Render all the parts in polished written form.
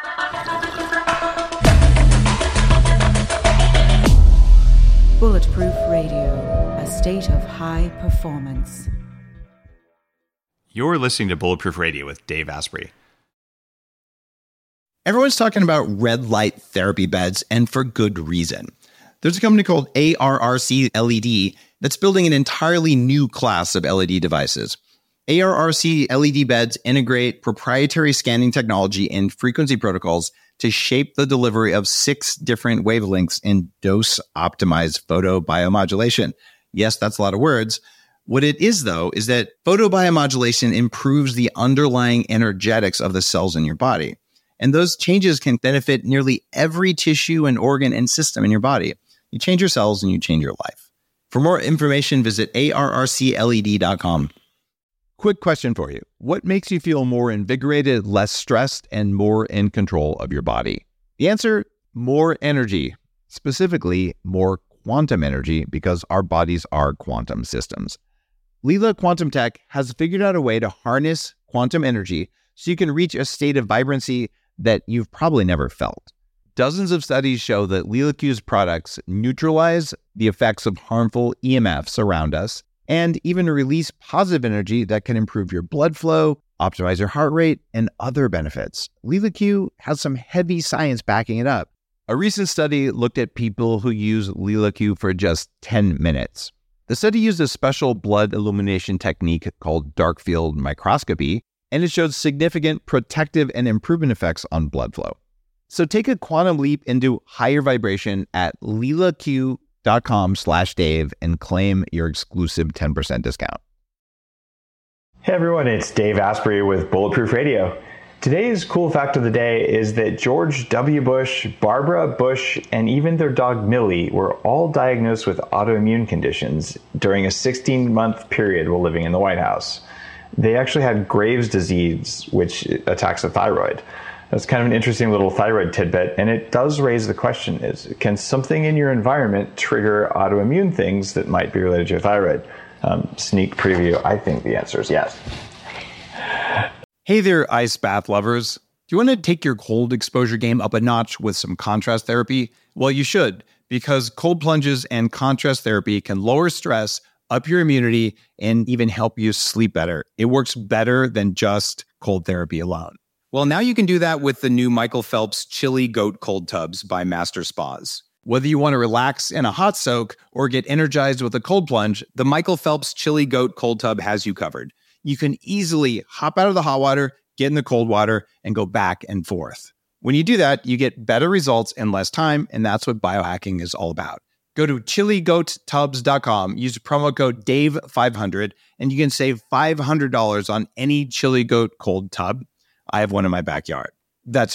Bulletproof Radio, a state of high performance. You're listening to Bulletproof Radio with Dave Asprey. Everyone's talking about red light therapy beds, and for good reason. There's a company called ARRC LED that's building an entirely new class of LED devices. ARRC LED beds integrate proprietary scanning technology and frequency protocols to shape the delivery of 6 different wavelengths in dose-optimized photobiomodulation. Yes, that's a lot of words. What it is, though, is that photobiomodulation improves the underlying energetics of the cells in your body. And those changes can benefit nearly every tissue and organ and system in your body. You change your cells and you change your life. For more information, visit arrcled.com. Quick question for you. What makes you feel more invigorated, less stressed, and more in control of your body? The answer, more energy. Specifically, more quantum energy, because our bodies are quantum systems. Leela Quantum Tech has figured out a way to harness quantum energy so you can reach a state of vibrancy that you've probably never felt. Dozens of studies show that Leela Q's products neutralize the effects of harmful EMFs around us and even release positive energy that can improve your blood flow, optimize your heart rate, and other benefits. Leela Q has some heavy science backing it up. A recent study looked at people who use Leela Q for just 10 minutes. The study used a special blood illumination technique called dark field microscopy, and it showed significant protective and improvement effects on blood flow. So take a quantum leap into higher vibration at leelaq.com/Dave and claim your exclusive 10% discount. Hey everyone, it's Dave Asprey with Bulletproof Radio. Today's cool fact of the day is that George W. Bush, Barbara Bush, and even their dog Millie were all diagnosed with autoimmune conditions during a 16-month period while living in the White House. They actually had Graves' disease, which attacks the thyroid. That's kind of an interesting little thyroid tidbit, and it does raise the question can something in your environment trigger autoimmune things that might be related to your thyroid? Sneak preview, I think the answer is yes. Hey there, ice bath lovers. Do you want to take your cold exposure game up a notch with some contrast therapy? Well, you should, because cold plunges and contrast therapy can lower stress, up your immunity, and even help you sleep better. It works better than just cold therapy alone. Well, now you can do that with the new Michael Phelps Chili Goat Cold Tubs by Master Spas. Whether you want to relax in a hot soak or get energized with a cold plunge, the Michael Phelps Chili Goat Cold Tub has you covered. You can easily hop out of the hot water, get in the cold water, and go back and forth. When you do that, you get better results in less time, and that's what biohacking is all about. Go to chiligoattubs.com, use promo code DAVE500, and you can save $500 on any Chili Goat Cold Tub. I have one in my backyard. That's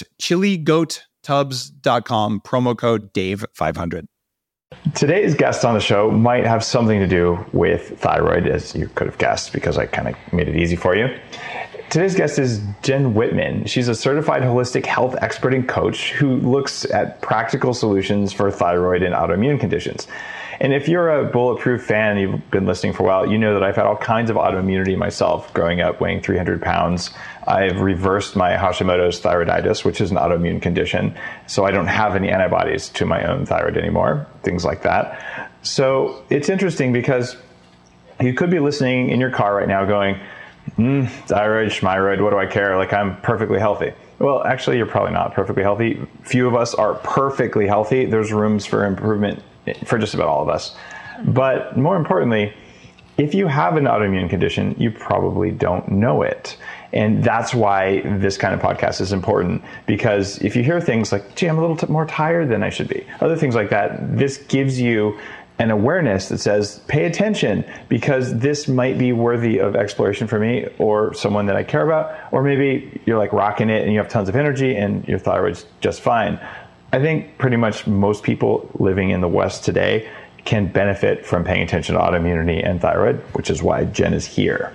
chiligoattubs.com, promo code DAVE500. Today's guest on the show might have something to do with thyroid, as you could have guessed, because I kind of made it easy for you. Today's guest is Jen Whitman. She's a certified holistic health expert and coach who looks at practical solutions for thyroid and autoimmune conditions. And if you're a Bulletproof fan, you've been listening for a while, you know that I've had all kinds of autoimmunity myself growing up, weighing 300 pounds. I've reversed my Hashimoto's thyroiditis, which is an autoimmune condition. So I don't have any antibodies to my own thyroid anymore, things like that. So it's interesting because you could be listening in your car right now going, thyroid, schmyroid, what do I care? Like, I'm perfectly healthy. Well, actually, you're probably not perfectly healthy. Few of us are perfectly healthy. There's rooms for improvement for just about all of us. But more importantly, if you have an autoimmune condition, you probably don't know it. And that's why this kind of podcast is important, because if you hear things like, gee, I'm a little more tired than I should be, other things like that, this gives you an awareness that says, pay attention, because this might be worthy of exploration for me or someone that I care about. Or maybe you're like rocking it and you have tons of energy and your thyroid's just fine. I think pretty much most people living in the West today can benefit from paying attention to autoimmunity and thyroid, which is why Jen is here.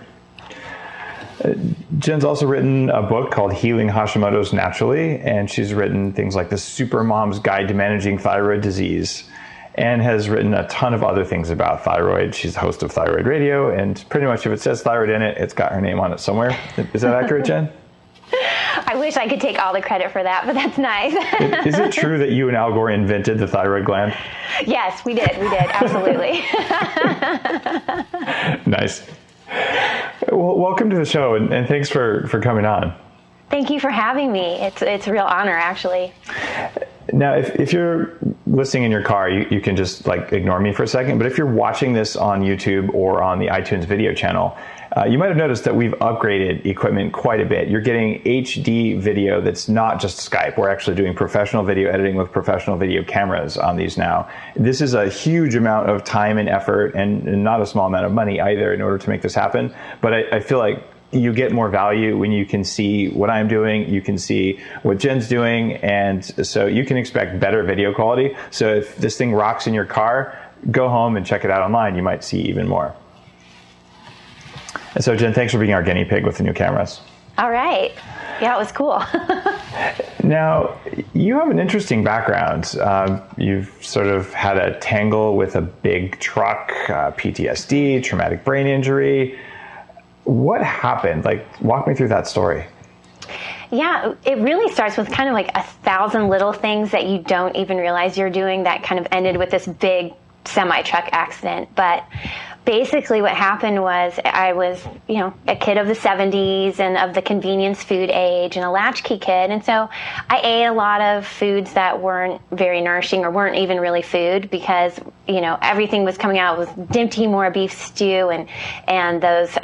Jen's also written a book called Healing Hashimoto's Naturally, and she's written things like The Supermom's Guide to Managing Thyroid Disease, and has written a ton of other things about thyroid. She's the host of Thyroid Radio, and pretty much if it says thyroid in it, it's got her name on it somewhere. Is that accurate, Jen? I wish I could take all the credit for that, but that's nice. Is it true that you and Al Gore invented the thyroid gland? Yes, we did. Absolutely. Nice. Well, welcome to the show, and thanks for coming on. Thank you for having me. It's a real honor, actually. Now, if you're listening in your car, you can just ignore me for a second. But if you're watching this on YouTube or on the iTunes video channel, you might have noticed that we've upgraded equipment quite a bit. You're getting HD video that's not just Skype. We're actually doing professional video editing with professional video cameras on these now. This is a huge amount of time and effort and not a small amount of money either in order to make this happen. But I feel like you get more value when you can see what I'm doing, you can see what Jen's doing, and so you can expect better video quality. So if this thing rocks in your car, go home and check it out online. You might see even more. And so, Jen, thanks for being our guinea pig with the new cameras. All right. Yeah, it was cool. Now, you have an interesting background. You've sort of had a tangle with a big truck, PTSD, traumatic brain injury. What happened? Walk me through that story. Yeah, it really starts with kind of 1,000 little things that you don't even realize you're doing that kind of ended with this big semi-truck accident. But basically what happened was I was, a kid of the 70s and of the convenience food age and a latchkey kid. And so I ate a lot of foods that weren't very nourishing or weren't even really food because, everything was coming out with Dim Timor beef stew and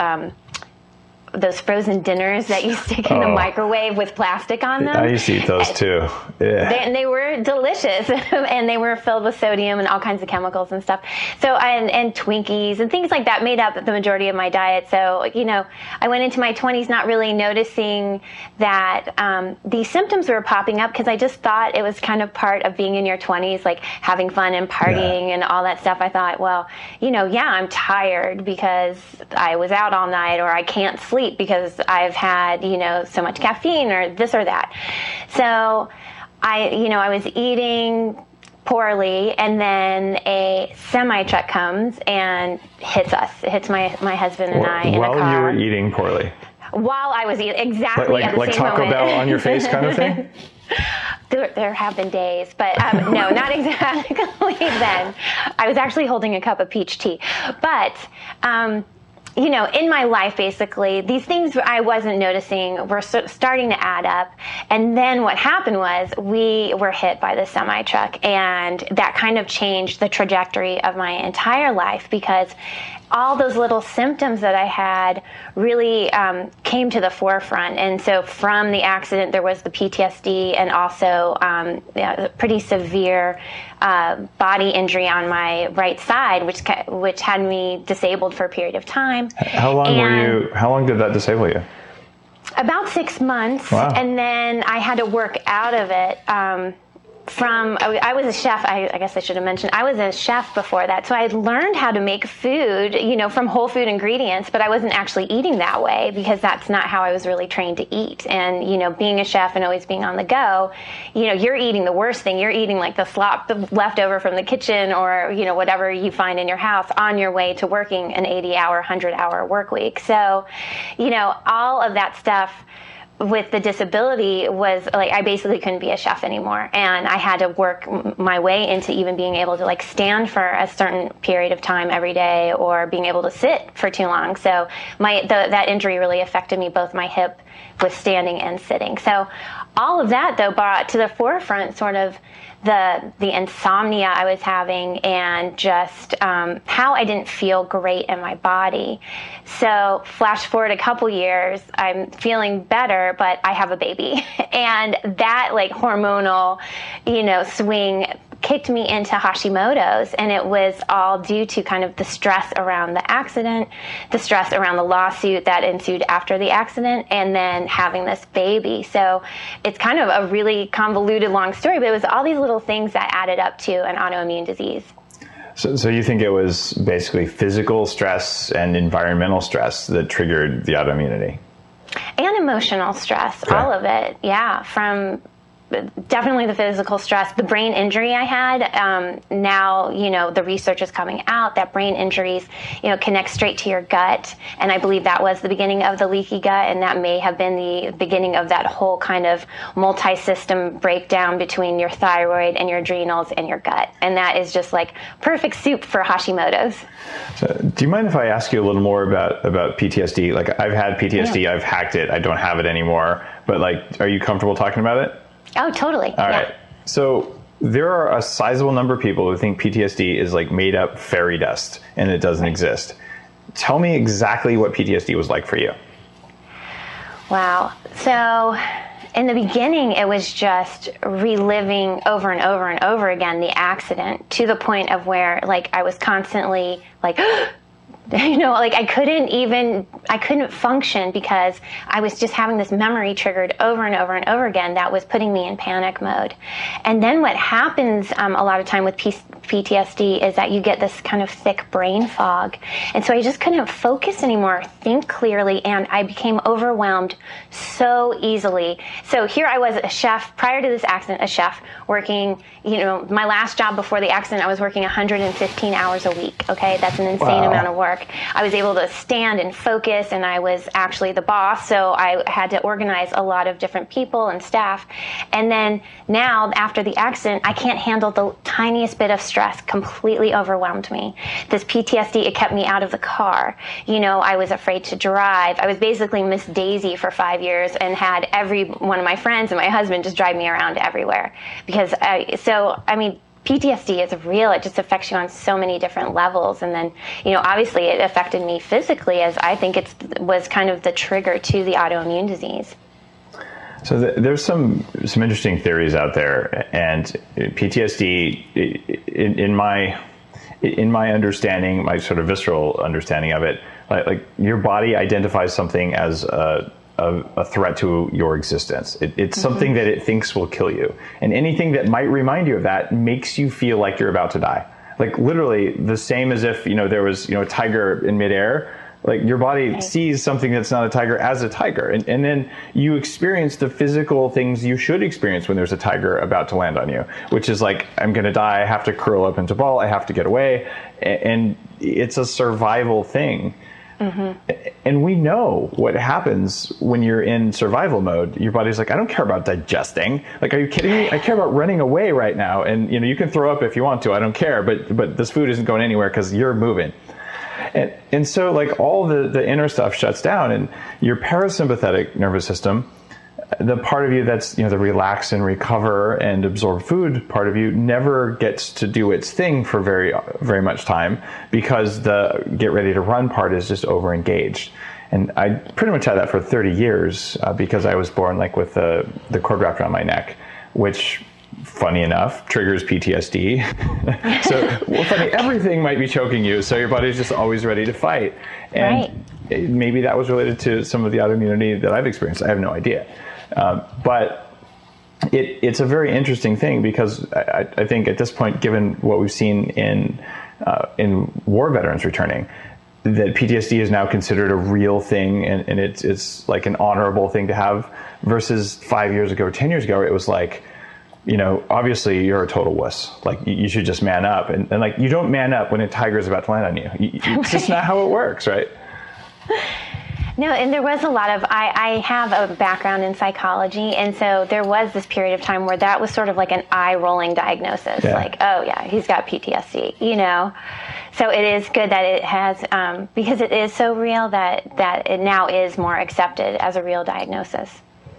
those frozen dinners that you stick in the microwave with plastic on them. I used to eat those too. Yeah. They were delicious, and they were filled with sodium and all kinds of chemicals and stuff. So, and Twinkies and things like that made up the majority of my diet. So, I went into my 20s not really noticing that these symptoms were popping up because I just thought it was kind of part of being in your 20s, like having fun and partying and all that stuff. I thought, well, I'm tired because I was out all night, or I can't sleep because I've had, so much caffeine or this or that. So I was eating poorly, and then a semi-truck comes and hits us. It hits my husband and I in a car. While you were eating poorly? While I was eating, exactly at the same Taco moment. Bell on your face kind of thing? There have been days, but no, not exactly then. I was actually holding a cup of peach tea. But in my life, basically, these things I wasn't noticing were starting to add up. And then what happened was we were hit by the semi-truck, and that kind of changed the trajectory of my entire life because all those little symptoms that I had really came to the forefront. And so from the accident, there was the PTSD and also pretty severe body injury on my right side, which had me disabled for a period of time. How long did that disable you? About 6 months. Wow. And then I had to work out of it. I was a chef. I guess I should have mentioned I was a chef before that, so I had learned how to make food, from whole food ingredients, but I wasn't actually eating that way because that's not how I was really trained to eat. And being a chef and always being on the go, you're eating the worst thing. You're eating the slop left over from the kitchen, or whatever you find in your house on your way to working an 80-hour, 100-hour work week. So, all of that stuff with the disability was I basically couldn't be a chef anymore, and I had to work my way into even being able to stand for a certain period of time every day, or being able to sit for too long. So that injury really affected me, both my hip with standing and sitting. So all of that though brought to the forefront sort of the insomnia I was having, and just how I didn't feel great in my body. So flash forward a couple years, I'm feeling better, but I have a baby. And that hormonal, swing kicked me into Hashimoto's, and it was all due to kind of the stress around the accident, the stress around the lawsuit that ensued after the accident, and then having this baby. So it's kind of a really convoluted, long story, but it was all these little things that added up to an autoimmune disease. So you think it was basically physical stress and environmental stress that triggered the autoimmunity? And emotional stress, okay. All of it, yeah, from definitely the physical stress, the brain injury I had. Now, the research is coming out that brain injuries, connect straight to your gut. And I believe that was the beginning of the leaky gut. And that may have been the beginning of that whole kind of multi-system breakdown between your thyroid and your adrenals and your gut. And that is just like perfect soup for Hashimoto's. So, do you mind if I ask you a little more about PTSD? Like, I've had PTSD, yeah. I've hacked it, I don't have it anymore. But like, are you comfortable talking about it? Oh, totally. All right. So there are a sizable number of people who think PTSD is like made up fairy dust and it doesn't exist. Tell me exactly what PTSD was like for you. Wow. So in the beginning, it was just reliving over and over and over again the accident, to the point of where like I was constantly like, like I couldn't function because I was just having this memory triggered over and over and over again that was putting me in panic mode. And then what happens a lot of time with PTSD is that you get this kind of thick brain fog. And so I just couldn't focus anymore, think clearly, and I became overwhelmed so easily. So here I was, a chef, prior to this accident, a chef working, my last job before the accident, I was working 115 hours a week. Okay, that's an insane amount of work. I was able to stand and focus, and I was actually the boss, so I had to organize a lot of different people and staff. And then now, after the accident, I can't handle the tiniest bit of stress. Completely overwhelmed me. This PTSD, it kept me out of the car. I was afraid to drive. I was basically Miss Daisy for 5 years and had every one of my friends and my husband just drive me around everywhere. Because, PTSD is real. It just affects you on so many different levels. And then, obviously it affected me physically, as I think it was kind of the trigger to the autoimmune disease. So there's some interesting theories out there, and PTSD, in my understanding, my sort of visceral understanding of it, like your body identifies something as a threat to your existence. It's something that it thinks will kill you. And anything that might remind you of that makes you feel like you're about to die. Like literally the same as if, there was, a tiger in midair. Like your body sees something that's not a tiger as a tiger. And then you experience the physical things you should experience when there's a tiger about to land on you, which is like, I'm going to die. I have to curl up into a ball. I have to get away. And it's a survival thing. Mm-hmm. And we know what happens when you're in survival mode. Your body's like, I don't care about digesting. Like, are you kidding me? I care about running away right now. And, you can throw up if you want to. I don't care. But this food isn't going anywhere because you're moving. And so, like, all the inner stuff shuts down. And your parasympathetic nervous system, the part of you that's, the relax and recover and absorb food part of you, never gets to do its thing for very, very much time, because the get ready to run part is just over engaged. And I pretty much had that for 30 years because I was born like with the cord wrapped around my neck, which, funny enough, triggers PTSD. Funny, everything might be choking you, so your body's just always ready to fight. And maybe that was related to some of the autoimmunity that I've experienced. I have no idea. But it's a very interesting thing, because I think at this point, given what we've seen in war veterans returning, that PTSD is now considered a real thing, and it's like an honorable thing to have, versus 5 years ago or 10 years ago, it was like, obviously you're a total wuss. Like, you should just man up. And like, you don't man up when a tiger is about to land on you. It's just not how it works, right? No, and there was a lot of, I have a background in psychology, and so there was this period of time where that was sort of like an eye-rolling diagnosis, like, oh yeah, he's got PTSD, So it is good that it has, because it is so real that it now is more accepted as a real diagnosis.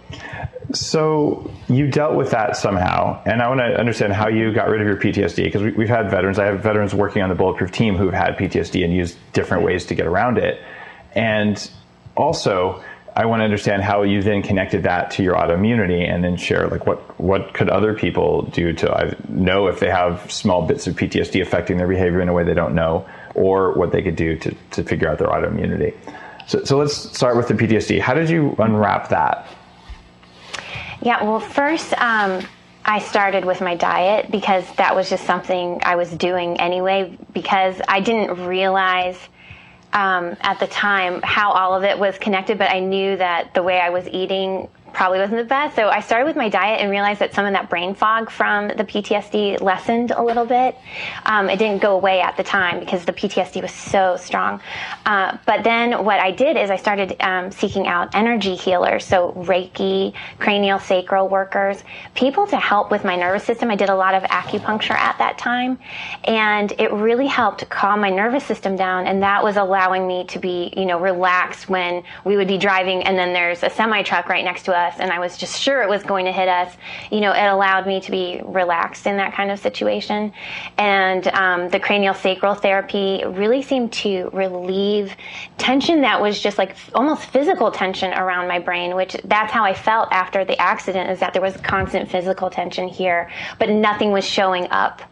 So you dealt with that somehow, and I want to understand how you got rid of your PTSD, because we've had veterans. I have veterans working on the Bulletproof team who've had PTSD and used different ways to get around it. And also, I want to understand how you then connected that to your autoimmunity, and then share like what could other people do to know if they have small bits of PTSD affecting their behavior in a way they don't know, or what they could do to figure out their autoimmunity. So let's start with the PTSD. How did you unwrap that? Yeah, well, first, I started with my diet, because that was just something I was doing anyway, because I didn't realize at the time how all of it was connected, but I knew that the way I was eating probably wasn't the best. So I started with my diet and realized that some of that brain fog from the PTSD lessened a little bit. It didn't go away at the time because the PTSD was so strong. But then what I did is I started seeking out energy healers, so Reiki, craniosacral workers, people to help with my nervous system. I did a lot of acupuncture at that time, and it really helped calm my nervous system down, and that was allowing me to be, relaxed when we would be driving and then there's a semi-truck right next to us and I was just sure it was going to hit us. It allowed me to be relaxed in that kind of situation. And the craniosacral therapy really seemed to relieve tension that was just like almost physical tension around my brain, which that's how I felt after the accident, is that there was constant physical tension here, but nothing was showing up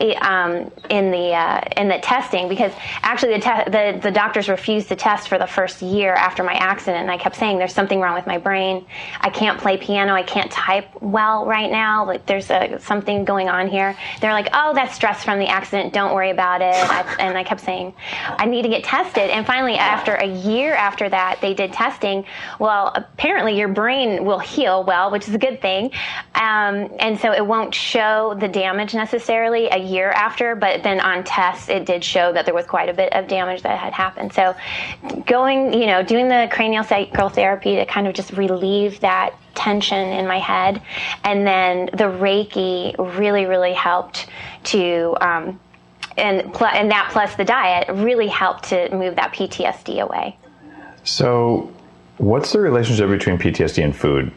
in the testing, because actually the doctors refused to test for the first year after my accident, and I kept saying there's something wrong with my brain. I can't play piano. I can't type well right now. Like there's something going on here. They're like, oh, that's stress from the accident. Don't worry about it. And I kept saying I need to get tested. And finally, after a year after that, they did testing. Well, apparently your brain will heal well, which is a good thing, and so it won't show the damage necessarily a year after, but then on tests it did show that there was quite a bit of damage that had happened. So doing the craniosacral therapy to kind of just relieve that tension in my head, and then the Reiki really, really helped to and that plus the diet really helped to move that PTSD away. So what's the relationship between PTSD and food?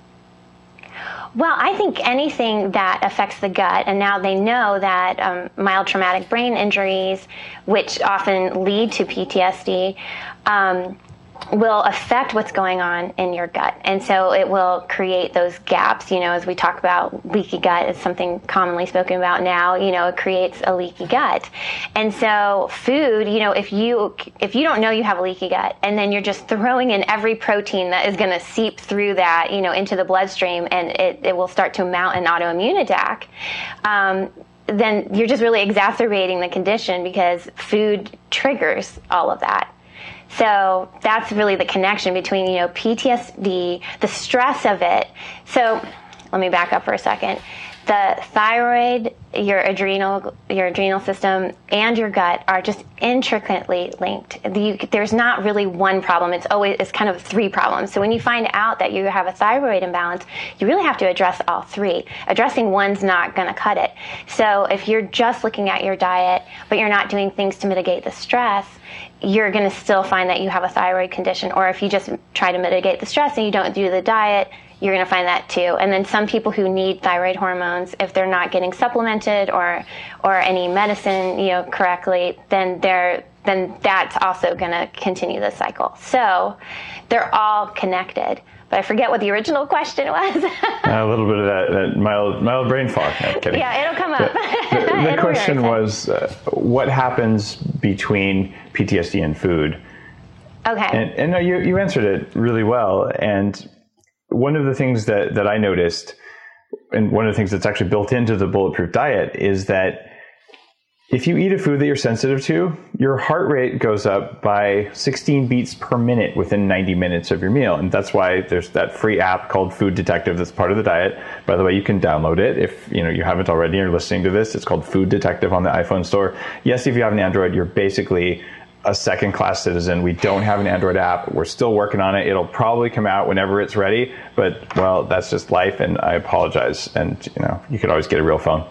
Well, I think anything that affects the gut, and now they know that mild traumatic brain injuries, which often lead to PTSD, will affect what's going on in your gut. And so it will create those gaps, as we talk about leaky gut is something commonly spoken about now, it creates a leaky gut. And so food, if you don't know you have a leaky gut, and then you're just throwing in every protein that is going to seep through that, into the bloodstream, and it will start to mount an autoimmune attack, then you're just really exacerbating the condition, because food triggers all of that. So that's really the connection between, PTSD, the stress of it. So let me back up for a second. The thyroid, your adrenal system, and your gut are just intricately linked. There's not really one problem. It's kind of three problems. So when you find out that you have a thyroid imbalance, you really have to address all three. Addressing one's not going to cut it. So if you're just looking at your diet, but you're not doing things to mitigate the stress, you're going to still find that you have a thyroid condition. Or if you just try to mitigate the stress and you don't do the diet, you're going to find that too. And then some people who need thyroid hormones, if they're not getting supplemented or any medicine, correctly, then that's also going to continue the cycle. So they're all connected. But I forget what the original question was. A little bit of that mild brain fog. No, kidding. Yeah, it'll come up. The question was, what happens between PTSD and food? Okay. And no, you answered it really well. And one of the things that I noticed, and one of the things that's actually built into the Bulletproof diet, is that if you eat a food that you're sensitive to, your heart rate goes up by 16 beats per minute within 90 minutes of your meal. And that's why there's that free app called Food Detective that's part of the diet. By the way, you can download it if you haven't already and you're listening to this. It's called Food Detective on the iPhone store. Yes, if you have an Android, you're basically a second-class citizen. We don't have an Android app. We're still working on it. It'll probably come out whenever it's ready. But, well, that's just life, and I apologize. And, you could always get a real phone.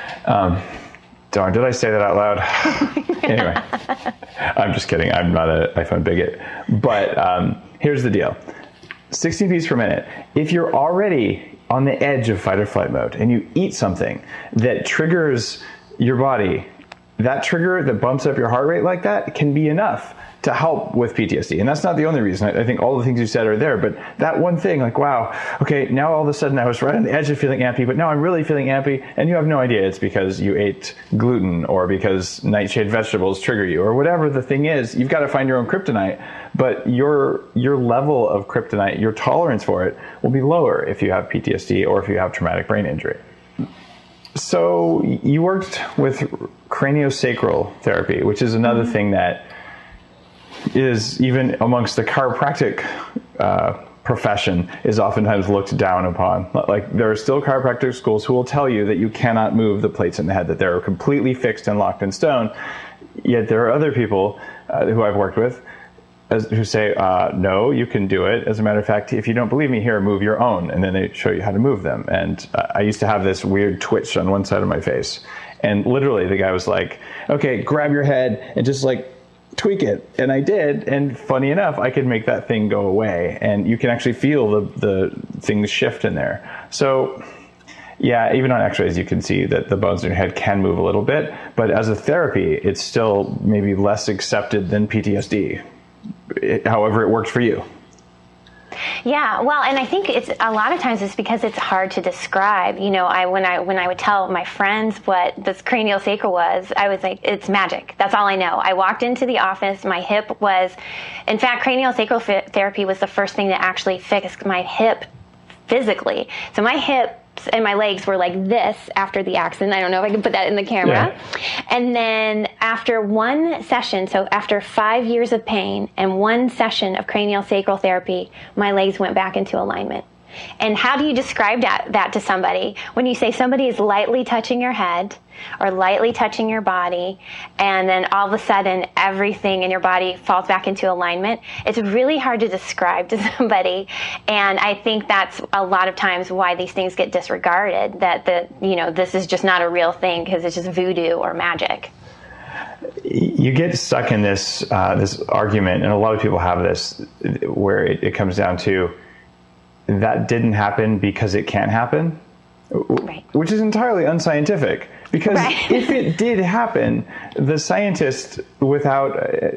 Darn, did I say that out loud? Anyway, I'm just kidding. I'm not an iPhone bigot. But here's the deal. 16 beats per minute. If you're already on the edge of fight or flight mode and you eat something that triggers your body, that trigger that bumps up your heart rate like that can be enough to help with PTSD. And that's not the only reason. I think all the things you said are there, but that one thing, like, wow, okay, now all of a sudden I was right on the edge of feeling ampy, but now I'm really feeling ampy, and you have no idea it's because you ate gluten or because nightshade vegetables trigger you or whatever the thing is. You've got to find your own kryptonite, but your level of kryptonite, your tolerance for it will be lower if you have PTSD or if you have traumatic brain injury. So you worked with craniosacral therapy, which is another thing that is even amongst the chiropractic profession is oftentimes looked down upon. Like, there are still chiropractic schools who will tell you that you cannot move the plates in the head, that they're completely fixed and locked in stone. Yet there are other people who I've worked with who say, no, you can do it. As a matter of fact, if you don't believe me, here, move your own. And then they show you how to move them. And I used to have this weird twitch on one side of my face. And literally the guy was like, okay, grab your head and just like tweak it. And I did. And funny enough, I could make that thing go away. And you can actually feel the things shift in there. So yeah, even on x-rays, you can see that the bones in your head can move a little bit. But as a therapy, it's still maybe less accepted than PTSD. However it works for you. Yeah, well, and I think it's a lot of times it's because it's hard to describe. You know, when I would tell my friends what this craniosacral was, I was like, it's magic. That's all I know. I walked into the office, my hip was, in fact, craniosacral therapy was the first thing that actually fixed my hip physically. So my hips and my legs were like this after the accident. I don't know if I can put that in the camera. Yeah. And then after one session, so after 5 years of pain and one session of craniosacral therapy, my legs went back into alignment. And how do you describe that to somebody? When you say somebody is lightly touching your head or lightly touching your body, and then all of a sudden everything in your body falls back into alignment, it's really hard to describe to somebody. And I think that's a lot of times why these things get disregarded, that this is just not a real thing because it's just voodoo or magic. You get stuck in this argument, and a lot of people have this, where it comes down to, that didn't happen because it can't happen, right. Which is entirely unscientific. Because right. If it did happen, the scientist, without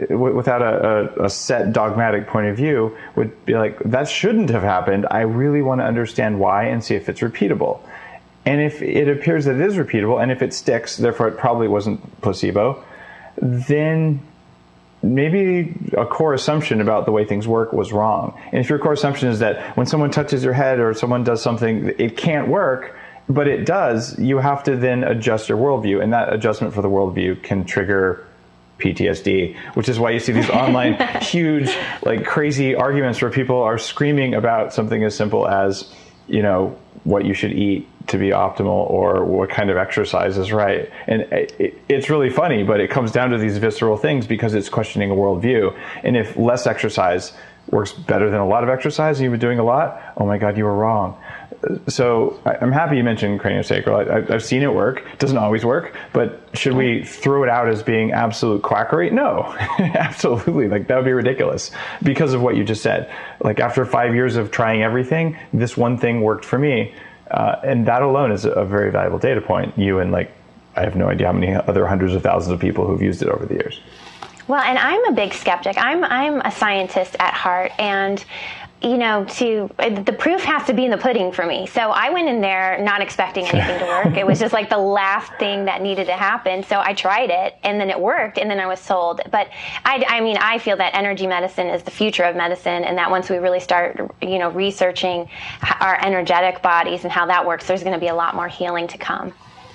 a set dogmatic point of view, would be like, that shouldn't have happened. I really want to understand why and see if it's repeatable. And if it appears that it is repeatable, and if it sticks, therefore it probably wasn't placebo, then maybe a core assumption about the way things work was wrong. And if your core assumption is that when someone touches your head or someone does something, it can't work, but it does, you have to then adjust your worldview. And that adjustment for the worldview can trigger PTSD, which is why you see these online huge, like crazy arguments where people are screaming about something as simple as, what you should eat to be optimal or what kind of exercise is right. And it's really funny, but it comes down to these visceral things because it's questioning a worldview. And if less exercise works better than a lot of exercise and you've been doing a lot, oh my God, you were wrong. So I'm happy you mentioned craniosacral. I've seen it work. It doesn't always work, but should we throw it out as being absolute quackery? No, absolutely. Like, that would be ridiculous because of what you just said. Like, after 5 years of trying everything, this one thing worked for me. And that alone is a very valuable data point. You and I have no idea how many other hundreds of thousands of people who've used it over the years. Well, and I'm a big skeptic. I'm a scientist at heart, and the proof has to be in the pudding for me. So I went in there not expecting anything to work. It was just like the last thing that needed to happen. So I tried it, and then it worked, and then I was sold. But I feel that energy medicine is the future of medicine, and that once we really start, researching our energetic bodies and how that works, there's going to be a lot more healing to come.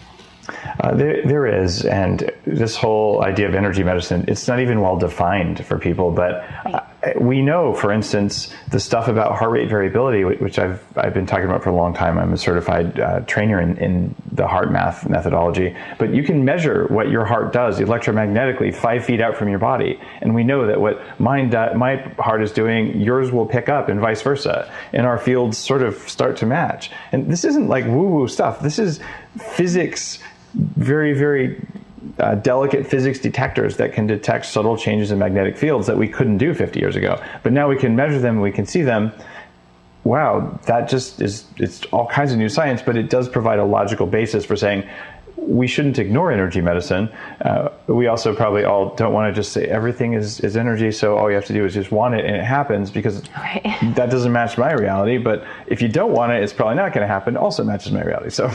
There is, and this whole idea of energy medicine, it's not even well defined for people, but we know, for instance, the stuff about heart rate variability, which I've been talking about for a long time. I'm a certified trainer in the heart math methodology, but you can measure what your heart does electromagnetically 5 feet out from your body, and we know that what my heart is doing, yours will pick up, and vice versa, and our fields sort of start to match. And this isn't like woo-woo stuff. This is physics, very, very delicate physics detectors that can detect subtle changes in magnetic fields that we couldn't do 50 years ago. But now we can measure them and we can see them. Wow, that just it's all kinds of new science, but it does provide a logical basis for saying we shouldn't ignore energy medicine. We also probably all don't want to just say everything is energy, so all you have to do is just want it and it happens, because that doesn't match my reality. But if you don't want it, it's probably not going to happen. Also matches my reality. So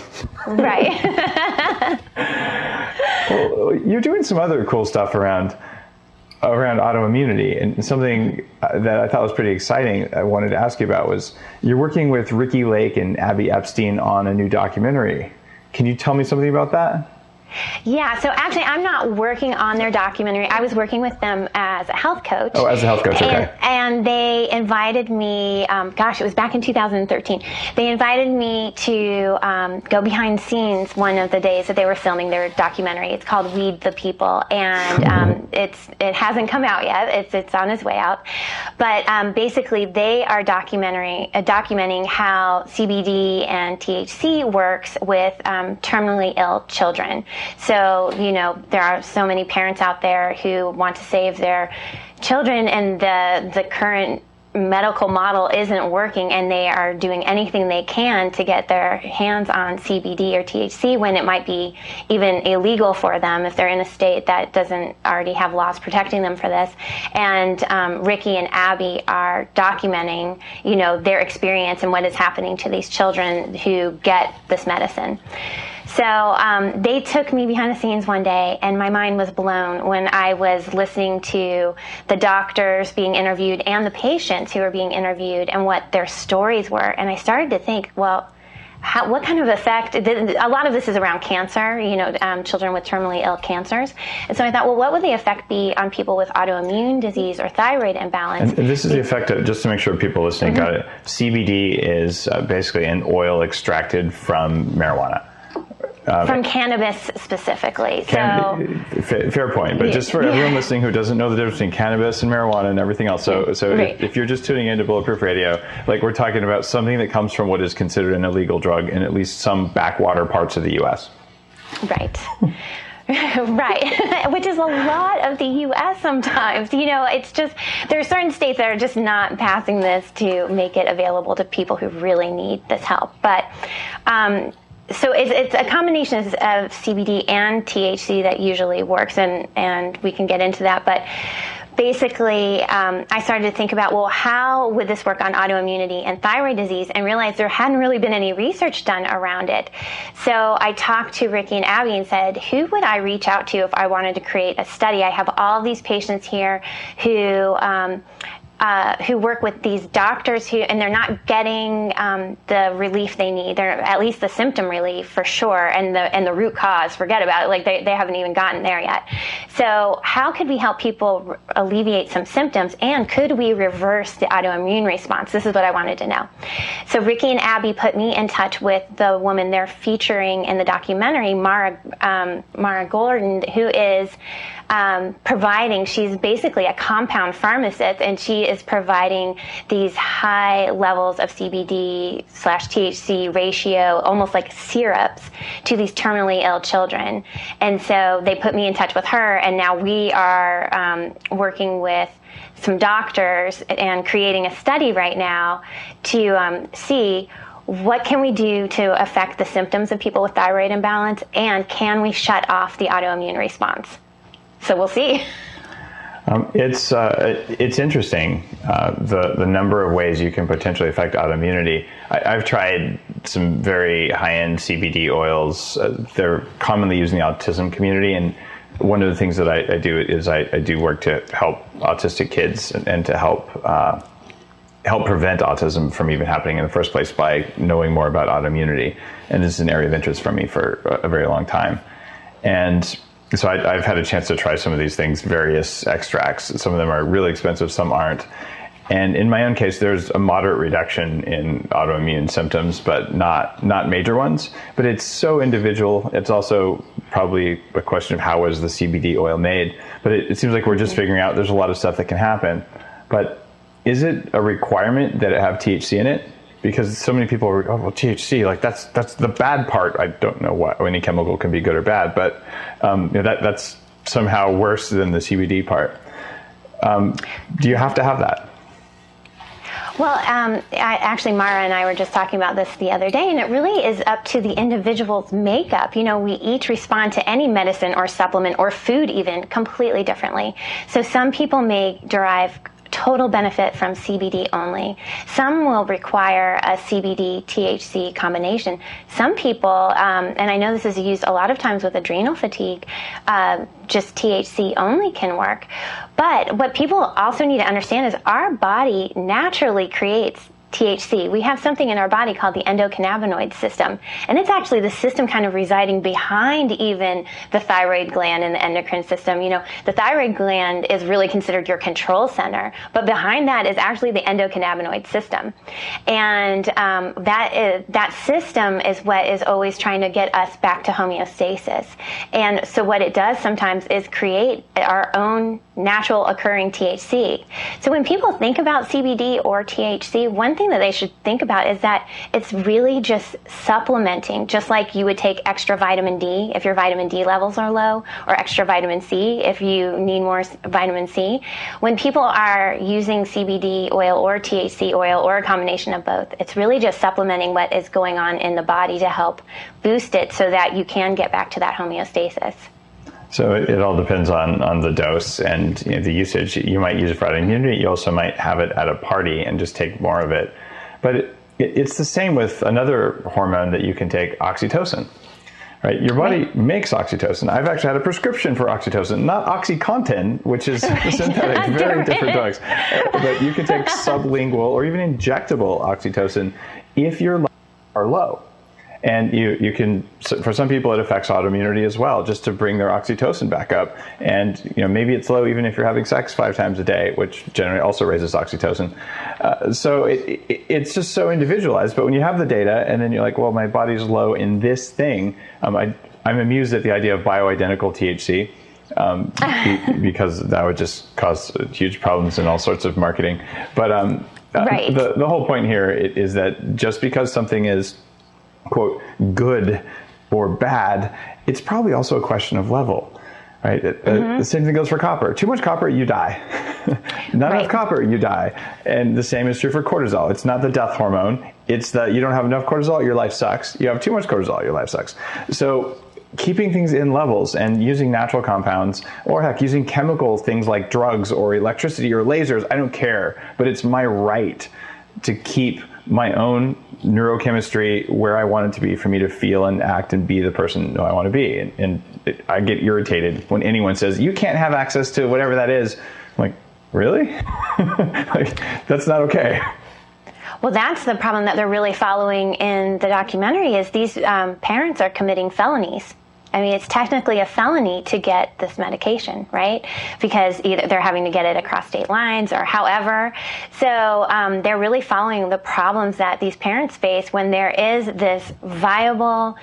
right. Well, you're doing some other cool stuff around autoimmunity, and something that I thought was pretty exciting I wanted to ask you about was you're working with Ricky Lake and Abby Epstein on a new documentary. Can you tell me something about that? Yeah, so actually I'm not working on their documentary. I was working with them as a health coach. Oh, as a health coach, okay. And they invited me, it was back in 2013. They invited me to go behind scenes one of the days that they were filming their documentary. It's called Weed the People, and it hasn't come out yet. It's on its way out. But basically they are documenting how CBD and THC works with terminally ill children. So, there are so many parents out there who want to save their children, and the current medical model isn't working, and they are doing anything they can to get their hands on CBD or THC when it might be even illegal for them if they're in a state that doesn't already have laws protecting them for this. And Ricky and Abby are documenting, their experience and what is happening to these children who get this medicine. So they took me behind the scenes one day, and my mind was blown when I was listening to the doctors being interviewed and the patients who were being interviewed and what their stories were. And I started to think, well, what kind of effect? A lot of this is around cancer, children with terminally ill cancers. And so I thought, well, what would the effect be on people with autoimmune disease or thyroid imbalance? And this is the effect of, just to make sure people listening got it, CBD is basically an oil extracted from marijuana. From cannabis specifically. Fair point. But just for everyone listening who doesn't know the difference between cannabis and marijuana and everything else, so right. if you're just tuning into Bulletproof Radio, we're talking about something that comes from what is considered an illegal drug in at least some backwater parts of the U.S. Right. Right, which is a lot of the U.S. sometimes. It's just, there are certain states that are just not passing this to make it available to people who really need this help. But so it's a combination of CBD and THC that usually works, and we can get into that. But basically, I started to think about, well, how would this work on autoimmunity and thyroid disease, and realized there hadn't really been any research done around it. So I talked to Ricky and Abby and said, who would I reach out to if I wanted to create a study? I have all these patients here who work with these doctors and they're not getting the relief they need. They're at least the symptom relief for sure, and the root cause, forget about it. They haven't even gotten there yet. So how could we help people alleviate some symptoms, and could we reverse the autoimmune response? This is what I wanted to know. So Ricky and Abby put me in touch with the woman they're featuring in the documentary, Mara Gordon, who is she's basically a compound pharmacist, and she is providing these high levels of CBD/THC ratio, almost like syrups, to these terminally ill children. And so they put me in touch with her, and now we are working with some doctors and creating a study right now to see what can we do to affect the symptoms of people with thyroid imbalance, and can we shut off the autoimmune response? So we'll see. It's interesting, the number of ways you can potentially affect autoimmunity. I've tried some very high-end CBD oils. They're commonly used in the autism community, and one of the things that I do is I do work to help autistic kids and to help prevent autism from even happening in the first place by knowing more about autoimmunity. And this is an area of interest for me for a very long time. And so I've had a chance to try some of these things, various extracts. Some of them are really expensive, some aren't. And in my own case, there's a moderate reduction in autoimmune symptoms, but not major ones. But it's so individual. It's also probably a question of how was the CBD oil made. But it seems like we're just figuring out there's a lot of stuff that can happen. But is it a requirement that it have THC in it? Because so many people are, THC, that's the bad part. I don't know what any chemical can be good or bad, but that's somehow worse than the CBD part. Do you have to have that? Well, actually, Mara and I were just talking about this the other day, and it really is up to the individual's makeup. We each respond to any medicine or supplement or food even completely differently. So some people may derive total benefit from CBD only. Some will require a CBD-THC combination. Some people, and I know this is used a lot of times with adrenal fatigue, just THC only can work. But what people also need to understand is our body naturally creates THC, we have something in our body called the endocannabinoid system. And it's actually the system kind of residing behind even the thyroid gland and the endocrine system. You know, the thyroid gland is really considered your control center, but behind that is actually the endocannabinoid system. And that system is what is always trying to get us back to homeostasis. And so what it does sometimes is create our own natural occurring THC. So when people think about CBD or THC, one thing that they should think about is that it's really just supplementing, just like you would take extra vitamin D if your vitamin D levels are low, or extra vitamin C if you need more vitamin C. When people are using CBD oil or THC oil or a combination of both, it's really just supplementing what is going on in the body to help boost it so that you can get back to that homeostasis. So it all depends on the dose and the usage. You might use it for autoimmunity. You also might have it at a party and just take more of it. But it's the same with another hormone that you can take, oxytocin. Right? Your body makes oxytocin. I've actually had a prescription for oxytocin, not OxyContin, which is synthetic, very different drugs. But you can take sublingual or even injectable oxytocin if your levels are low. And you can, for some people, it affects autoimmunity as well, just to bring their oxytocin back up. And maybe it's low even if you're having sex 5 times a day, which generally also raises oxytocin. So it's just so individualized. But when you have the data, and then you're like, well, my body's low in this thing, I'm amused at the idea of bioidentical THC. Because that would just cause huge problems in all sorts of marketing. But right. The whole point here is that just because something is, quote, good or bad, it's probably also a question of level, right? The same thing goes for copper. Too much copper, you die. Not enough copper, you die. And the same is true for cortisol. It's not the death hormone. It's that you don't have enough cortisol, your life sucks. You have too much cortisol, your life sucks. So keeping things in levels and using natural compounds, or heck, using chemical things like drugs or electricity or lasers, I don't care, but it's my right to keep my own neurochemistry where I want it to be for me to feel and act and be the person I want to be. And I get irritated when anyone says, you can't have access to whatever that is. I'm like, really? That's not okay. Well, that's the problem that they're really following in the documentary is these parents are committing felonies. I mean, it's technically a felony to get this medication, right? Because either they're having to get it across state lines or however. So they're really following the problems that these parents face when there is this viable,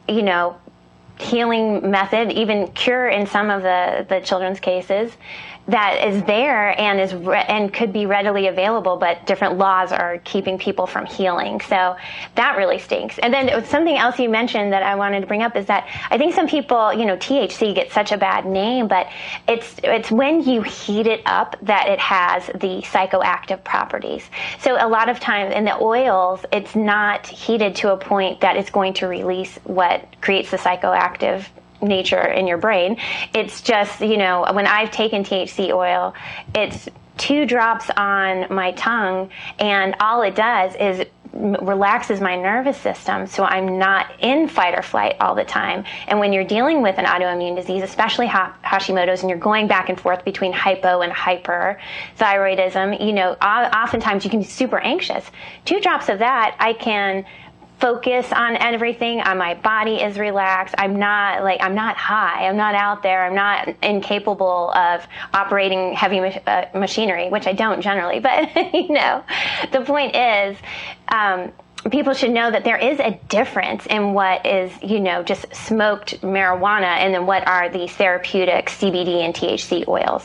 healing method, even cure in some of the children's cases, that is there and and could be readily available, but different laws are keeping people from healing. So that really stinks. And then something else you mentioned that I wanted to bring up is that I think some people, THC gets such a bad name, but it's when you heat it up that it has the psychoactive properties. So a lot of times in the oils, it's not heated to a point that it's going to release what creates the psychoactive nature in your brain. It's just, when I've taken THC oil, it's 2 drops on my tongue, and all it does is relaxes my nervous system, so I'm not in fight or flight all the time. And when you're dealing with an autoimmune disease, especially Hashimoto's, and you're going back and forth between hypo and hyperthyroidism, oftentimes you can be super anxious. 2 drops of that, I can focus on everything. My body is relaxed. I'm not high. I'm not out there. I'm not incapable of operating heavy machinery, which I don't generally. But, the point is, people should know that there is a difference in what is, just smoked marijuana and then what are the therapeutic CBD and THC oils.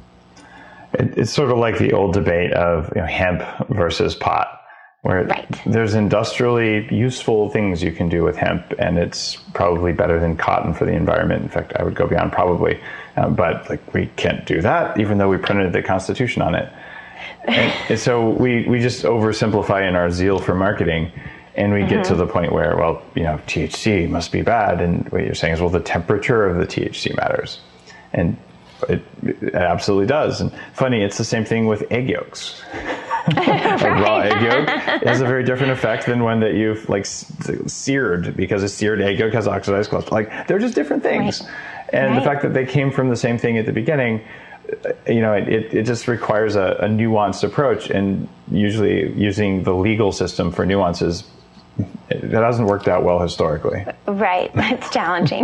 It's sort of like the old debate of hemp versus pot, where there's industrially useful things you can do with hemp, and it's probably better than cotton for the environment. In fact, I would go beyond probably. But we can't do that, even though we printed the Constitution on it. And so we just oversimplify in our zeal for marketing, and we get to the point where, THC must be bad. And what you're saying is, the temperature of the THC matters. And it absolutely does. And funny, it's the same thing with egg yolks. A raw egg yolk has a very different effect than one that you've seared, because a seared egg yolk has oxidized cholesterol. They're just different things. Right. And the fact that they came from the same thing at the beginning, it just requires a nuanced approach, and usually using the legal system for nuances, that hasn't worked out well historically. Right, it's challenging.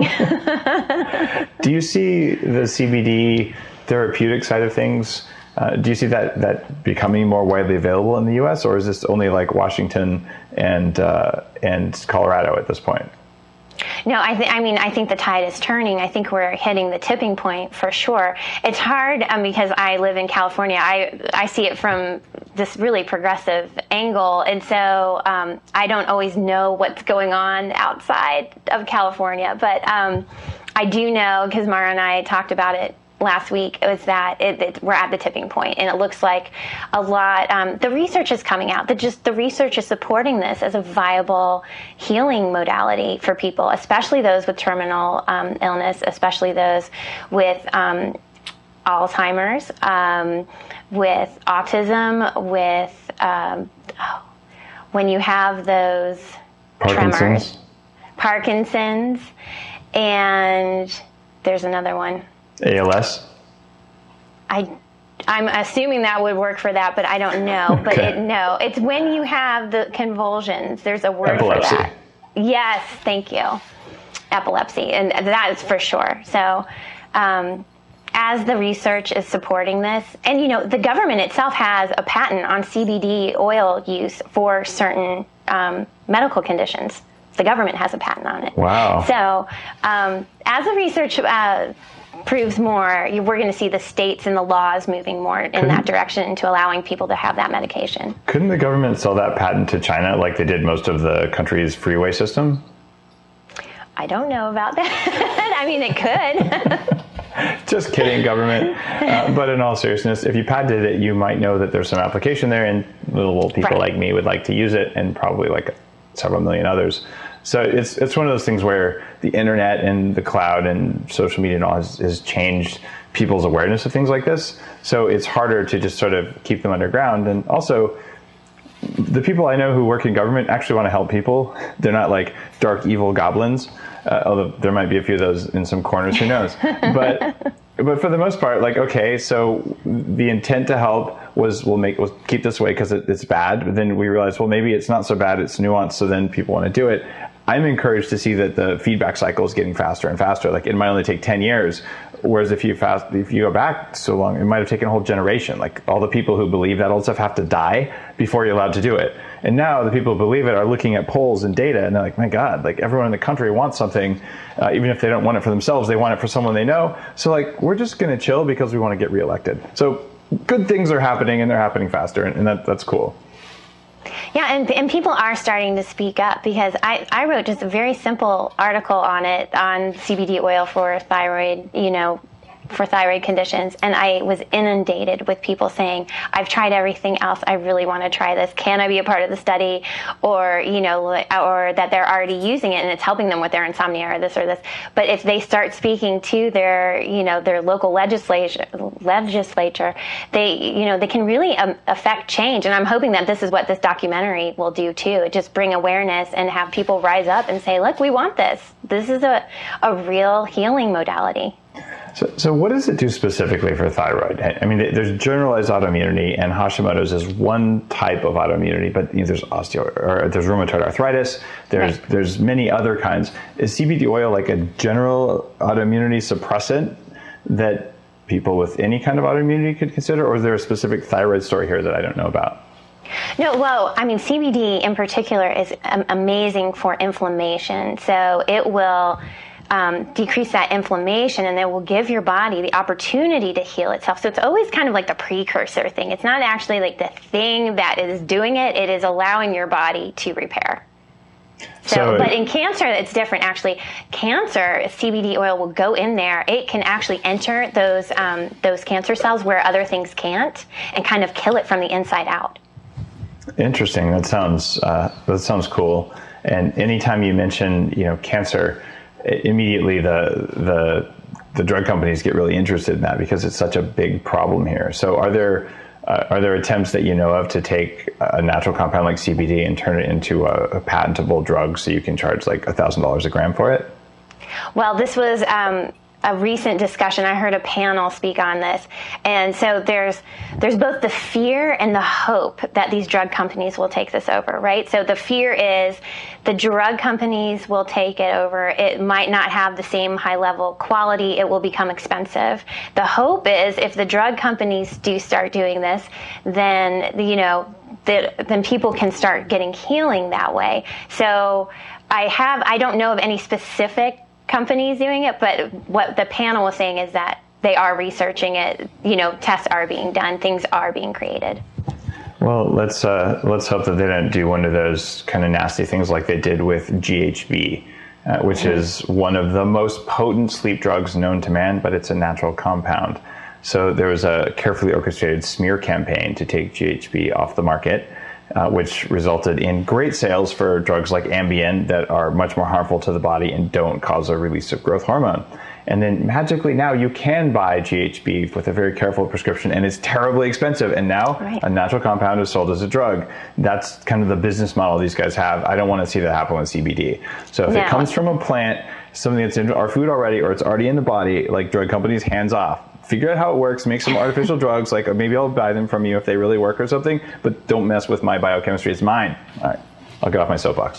Do you see the CBD therapeutic side of things? Do you see that becoming more widely available in the U.S., or is this only like Washington and Colorado at this point? No, I think the tide is turning. I think we're hitting the tipping point for sure. It's hard because I live in California. I see it from this really progressive angle, and so I don't always know what's going on outside of California. But I do know, because Mara and I talked about it last week, was that we're at the tipping point, and it looks like a lot. The research is coming out. The research is supporting this as a viable healing modality for people, especially those with terminal illness, especially those with Alzheimer's, with autism, with when you have those tremors, Parkinson's, and there's another one. ALS? I'm assuming that would work for that, but I don't know. But Okay. It's when you have the convulsions. There's a word Epilepsy. for that. Yes, thank you. Epilepsy, and that is for sure. So, as the research is supporting this, and the government itself has a patent on CBD oil use for certain medical conditions. The government has a patent on it. Wow. So, as the research proves more, we're going to see the states and the laws moving more in that direction into allowing people to have that medication. Couldn't the government sell that patent to China like they did most of the country's freeway system? I don't know about that. I mean, it could. Just kidding, government. But in all seriousness, if you patented it, you might know that there's some application there, and little people like me would like to use it, and probably like several million others. So it's one of those things where the internet and the cloud and social media and all has changed people's awareness of things like this. So it's harder to just sort of keep them underground. And also, the people I know who work in government actually want to help people. They're not like dark, evil goblins, although there might be a few of those in some corners, who knows. But for the most part, like, okay, so the intent to help was we'll keep this away because it's bad. But then we realized, well, maybe it's not so bad, it's nuanced, so then people want to do it. I'm encouraged to see that the feedback cycle is getting faster and faster. Like, it might only take 10 years, whereas if you go back so long, it might have taken a whole generation. Like, all the people who believe that old stuff have to die before you're allowed to do it. And now the people who believe it are looking at polls and data, and they're like, my God, like, everyone in the country wants something, even if they don't want it for themselves, they want it for someone they know. So, like, we're just going to chill because we want to get reelected. So good things are happening, and they're happening faster, and that's cool. Yeah, and people are starting to speak up, because I wrote just a very simple article on it, on CBD oil for thyroid, for thyroid conditions, and I was inundated with people saying, I've tried everything else, I really want to try this, can I be a part of the study? Or or that they're already using it and it's helping them with their insomnia or this or this. But if they start speaking to their their local legislature, they can really affect change. And I'm hoping that this is what this documentary will do too, just bring awareness and have people rise up and say, look, we want this is a real healing modality. So what does it do specifically for thyroid? I mean, there's generalized autoimmunity, and Hashimoto's is one type of autoimmunity, but there's there's rheumatoid arthritis. There's many other kinds. Is CBD oil like a general autoimmunity suppressant that people with any kind of autoimmunity could consider, or is there a specific thyroid story here that I don't know about? No, well, I mean, CBD in particular is amazing for inflammation. So it will decrease that inflammation, and it will give your body the opportunity to heal itself. So it's always kind of like the precursor thing. It's not actually like the thing that is doing it. It is allowing your body to repair. But in cancer, it's different. Actually, cancer, CBD oil will go in there. It can actually enter those cancer cells where other things can't, and kind of kill it from the inside out. Interesting. That sounds cool. And anytime you mention cancer, immediately the drug companies get really interested in that, because it's such a big problem here. So are there attempts that you know of to take a natural compound like CBD and turn it into a patentable drug so you can charge like $1,000 a gram for it? Well, this was a recent discussion. I heard a panel speak on this. And so there's both the fear and the hope that these drug companies will take this over, right? So the fear is the drug companies will take it over. It might not have the same high level quality. It will become expensive. The hope is if the drug companies do start doing this, then, then people can start getting healing that way. So I don't know of any specific companies doing it, but what the panel was saying is that they are researching it. Tests are being done. Things are being created. Well, let's hope that they don't do one of those kind of nasty things like they did with GHB, which is one of the most potent sleep drugs known to man, but it's a natural compound. So there was a carefully orchestrated smear campaign to take GHB off the market, which resulted in great sales for drugs like Ambien that are much more harmful to the body and don't cause a release of growth hormone. And then magically now you can buy GHB with a very careful prescription, and it's terribly expensive. And now a natural compound is sold as a drug. That's kind of the business model these guys have. I don't want to see that happen with CBD. So if it comes from a plant, something that's in our food already, or it's already in the body, like drug companies, hands off. Figure out how it works, make some artificial drugs, like maybe I'll buy them from you if they really work or something, but don't mess with my biochemistry. It's mine. All right, I'll get off my soapbox.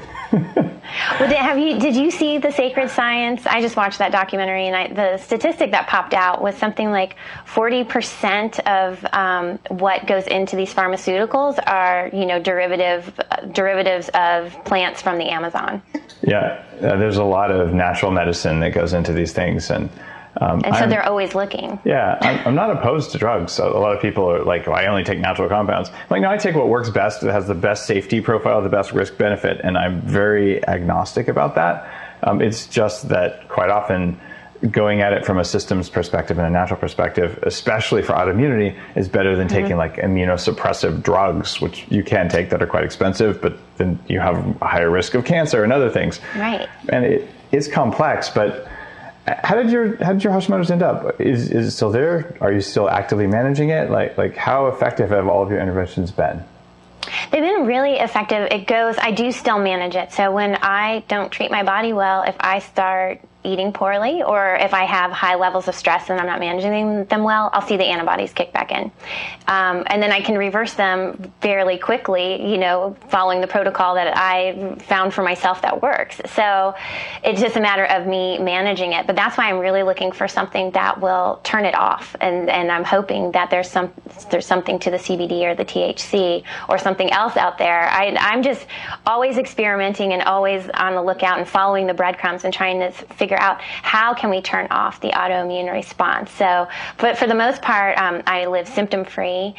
Well, did you see The Sacred Science? I just watched that documentary, and the statistic that popped out was something like 40% of what goes into these pharmaceuticals are, derivatives of plants from the Amazon. Yeah, there's a lot of natural medicine that goes into these things, and so they're always looking. Yeah, I'm not opposed to drugs. So a lot of people are like, I only take natural compounds. I'm like, no, I take what works best, that has the best safety profile, the best risk benefit, and I'm very agnostic about that. It's just that quite often going at it from a systems perspective and a natural perspective, especially for autoimmunity, is better than taking like immunosuppressive drugs, which you can take that are quite expensive, but then you have a higher risk of cancer and other things. Right. And it's complex, but how did your Hashimoto's end up? Is it still there? Are you still actively managing it? Like how effective have all of your interventions been? They've been really effective. I do still manage it. So when I don't treat my body well, if I start eating poorly, or if I have high levels of stress and I'm not managing them well, I'll see the antibodies kick back in. And then I can reverse them fairly quickly, following the protocol that I found for myself that works. So it's just a matter of me managing it. But that's why I'm really looking for something that will turn it off. And I'm hoping that there's something to the CBD or the THC or something else out there. I'm just always experimenting and always on the lookout and following the breadcrumbs and trying to figure out how can we turn off the autoimmune response. So, but for the most part, I live symptom-free.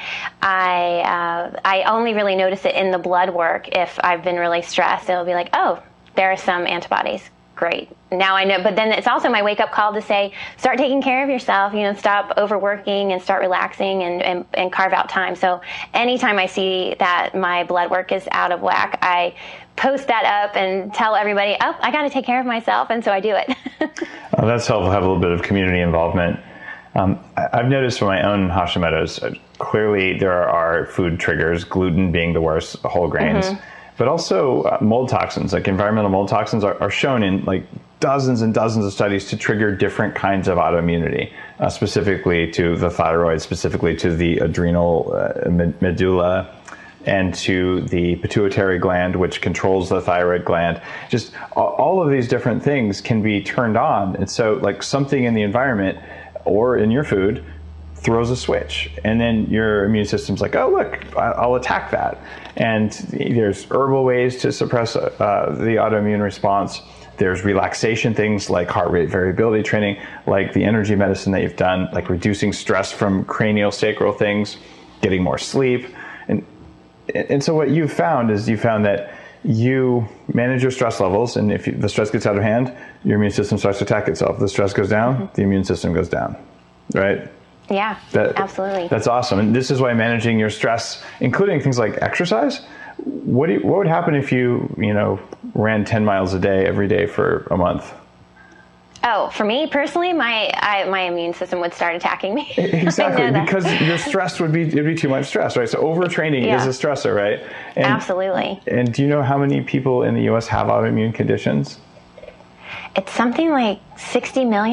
I only really notice it in the blood work. If I've been really stressed, it'll be like, oh, there are some antibodies. Great. Now I know, but then it's also my wake-up call to say, start taking care of yourself, stop overworking and start relaxing and carve out time. So anytime I see that my blood work is out of whack, I post that up and tell everybody, I got to take care of myself, and so I do it. That's helpful to have a little bit of community involvement. I've noticed for my own Hashimoto's, clearly there are food triggers, gluten being the worst, whole grains, but also mold toxins, like environmental mold toxins are shown in like dozens and dozens of studies to trigger different kinds of autoimmunity, specifically to the thyroid, specifically to the adrenal medulla, and to the pituitary gland, which controls the thyroid gland. Just all of these different things can be turned on. And so like something in the environment or in your food throws a switch, and then your immune system's like, oh, look, I'll attack that. And there's herbal ways to suppress the autoimmune response. There's relaxation things like heart rate variability training, like the energy medicine that you've done, like reducing stress from craniosacral things, getting more sleep. And so what you've found is that you manage your stress levels, and if the stress gets out of hand, your immune system starts to attack itself. The stress goes down, the immune system goes down, right? Yeah, absolutely. That's awesome. And this is why managing your stress, including things like exercise, what would happen if you ran 10 miles a day every day for a month? Oh, for me personally, my immune system would start attacking me. Exactly, because your stress it'd be too much stress, right? So overtraining is a stressor, right? And, absolutely. And do you know how many people in the U.S. have autoimmune conditions? It's something like 60 million.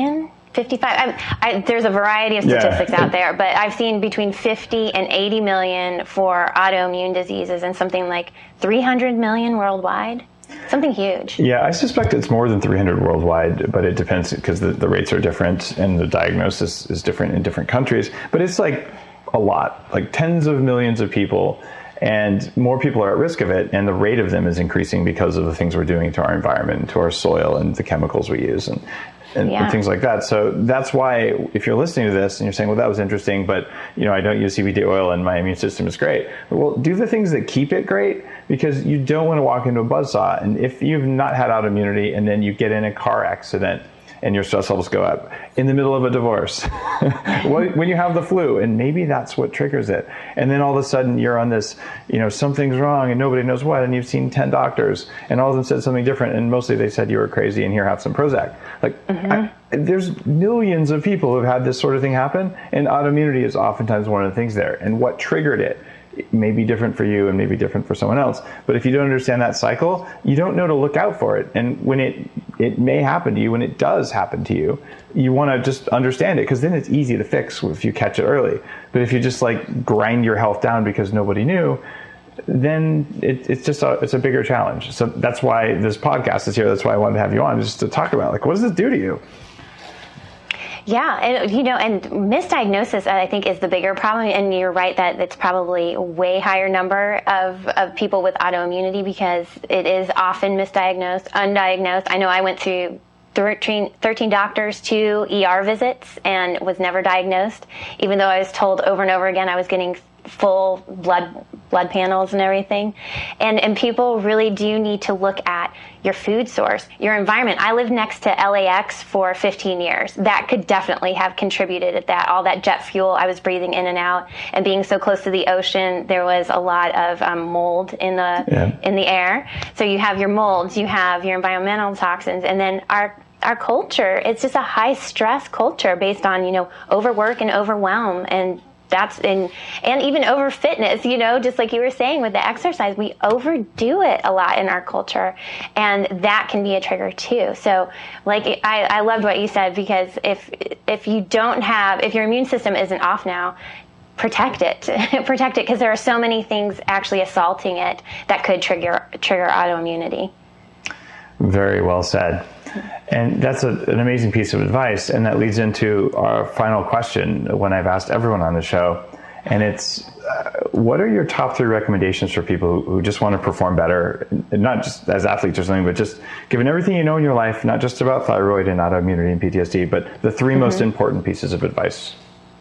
55. There's a variety of statistics out there, but I've seen between 50 and 80 million for autoimmune diseases and something like 300 million worldwide. Something huge. Yeah, I suspect it's more than 300 worldwide, but it depends because the rates are different and the diagnosis is different in different countries. But it's like a lot, like tens of millions of people, and more people are at risk of it, and the rate of them is increasing because of the things we're doing to our environment, to our soil, and the chemicals we use, and things like that. So that's why if you're listening to this and you're saying, well, that was interesting, but I don't use CBD oil and my immune system is great. Well, do the things that keep it great, because you don't want to walk into a buzzsaw. And if you've not had autoimmunity and then you get in a car accident and your stress levels go up in the middle of a divorce, when you have the flu, and maybe that's what triggers it. And then all of a sudden you're on this, something's wrong and nobody knows what, and you've seen 10 doctors and all of them said something different, and mostly they said you were crazy and here, have some Prozac. There's millions of people who've had this sort of thing happen, and autoimmunity is oftentimes one of the things there. And what triggered it may be different for you and may be different for someone else. But if you don't understand that cycle, you don't know to look out for it. And when it may happen to you, when it does happen to you, you want to just understand it, because then it's easy to fix if you catch it early. But if you just grind your health down because nobody knew, then it's a bigger challenge. So that's why this podcast is here. That's why I wanted to have you on, just to talk about what does this do to you? Yeah, and misdiagnosis, I think, is the bigger problem. And you're right that it's probably a way higher number of people with autoimmunity, because it is often misdiagnosed, undiagnosed. I know I went through 13 doctors, 2 ER visits, and was never diagnosed, even though I was told over and over again I was getting full blood panels and everything. And people really do need to look at your food source, your environment. I lived next to LAX for 15 years. That could definitely have contributed to that. All that jet fuel I was breathing in and out, and being so close to the ocean, there was a lot of mold in the air. So you have your molds, you have your environmental toxins, and then our culture, it's just a high stress culture based on, overwork and overwhelm, and and even over fitness, just like you were saying with the exercise, we overdo it a lot in our culture, and that can be a trigger too. So I loved what you said, because if your immune system isn't off now, protect it, because there are so many things actually assaulting it that could trigger autoimmunity. Very well said. And that's an amazing piece of advice. And that leads into our final question when I've asked everyone on the show. And it's, what are your top 3 recommendations for people who just want to perform better, not just as athletes or something, but just given everything you know in your life, not just about thyroid and autoimmunity and PTSD, but the 3 most important pieces of advice?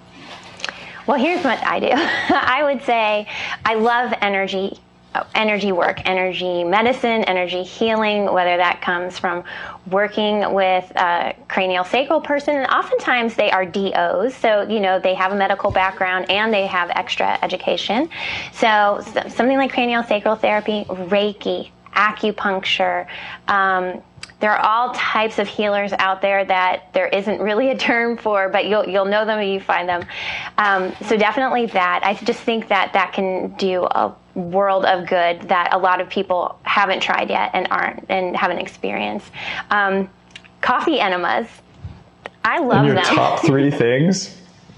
Well, here's what I do. I would say I love energy work, energy medicine, energy healing, whether that comes from working with a cranial sacral person. And oftentimes they are DOs, so they have a medical background and they have extra education. So something like cranial sacral therapy, Reiki, acupuncture, there are all types of healers out there that there isn't really a term for, but you'll know them when you find them. So definitely that. I just think that can do a world of good that a lot of people haven't tried yet and haven't experienced. Coffee enemas. I love them. Your top 3 things?